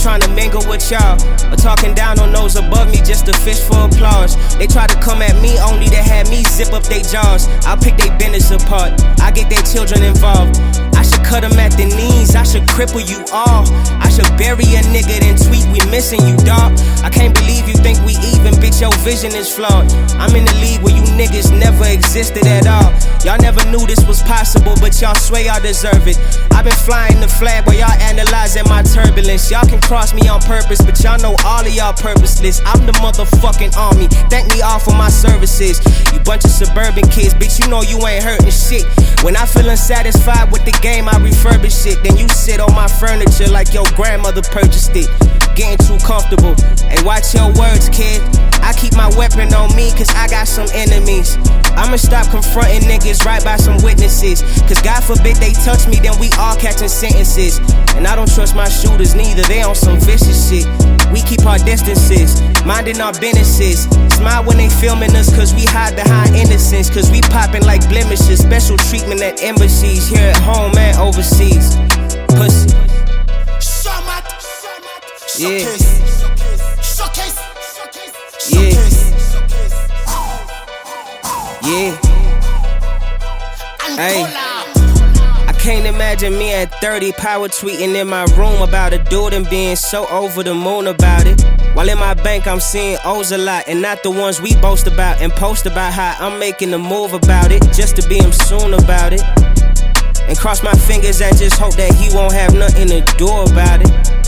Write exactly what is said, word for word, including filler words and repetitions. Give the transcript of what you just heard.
trying to mingle with y'all, or talking down on those above me just to fish for applause. They try to come at me only to have me zip up they jaws. I'll pick they business apart, I get their children involved. I should cut them at the knees, I should cripple you all. I should bury a nigga then tweet we missing you, dawg. I can't believe you think we even, bitch, your vision is flawed. I'm in the league where you niggas never existed at all. Y'all never knew this was possible, but y'all swear y'all deserve it. I've been flying the flag while y'all analyzing my turbulence. Y'all can cross me on purpose, but y'all know all of y'all purposeless. I'm the motherfucking army, thank me all for my services. You bunch of suburban kids, bitch, you know you ain't hurting shit. When I feel unsatisfied with the game, I refurbish it. Then you sit on my furniture like your grandmother purchased it. Getting too comfortable, hey, watch your words, kid. I keep my weapon on me, cause I got some enemies. I'ma stop confronting niggas right by some witnesses, cause God forbid they touch me, then we all catching sentences. And I don't trust my shooters neither, they on some vicious shit. We keep our distances, minding our businesses. Smile when they filming us, cause we hide behind innocence. Cause we popping like blemishes, special treatment at embassies, here at home and overseas. Pussy. Yeah. Yeah. Yeah. Hey. I can't imagine me at thirty power tweeting in my room about a dude and being so over the moon about it. While in my bank I'm seeing O's a lot, and not the ones we boast about and post about how I'm making a move about it, just to be him soon about it. And cross my fingers and just hope that he won't have nothing to do about it.